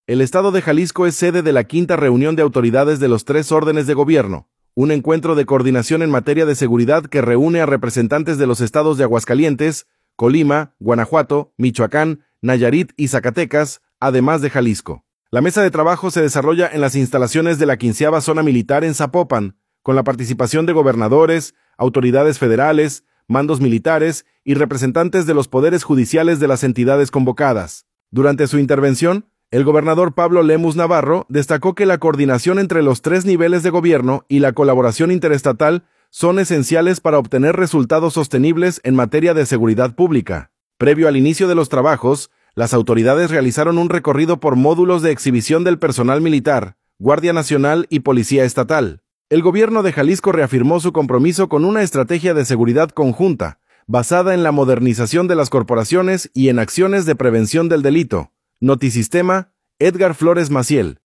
El estado de Jalisco es sede de la quinta reunión de autoridades de los 3 órdenes de gobierno, un encuentro de coordinación en materia de seguridad que reúne a representantes de los estados de Aguascalientes, Colima, Guanajuato, Michoacán, Nayarit y Zacatecas, además de Jalisco. La mesa de trabajo se desarrolla en las instalaciones de la 15ª Zona Militar en Zapopan, con la participación de gobernadores, autoridades federales, mandos militares y representantes de los poderes judiciales de las entidades convocadas. Durante su intervención, el gobernador Pablo Lemus Navarro destacó que la coordinación entre los 3 niveles de gobierno y la colaboración interestatal son esenciales para obtener resultados sostenibles en materia de seguridad pública. Previo al inicio de los trabajos, las autoridades realizaron un recorrido por módulos de exhibición del personal militar, Guardia Nacional y Policía Estatal. El gobierno de Jalisco reafirmó su compromiso con una estrategia de seguridad conjunta, basada en la modernización de las corporaciones y en acciones de prevención del delito. Notisistema, Edgar Flores Maciel.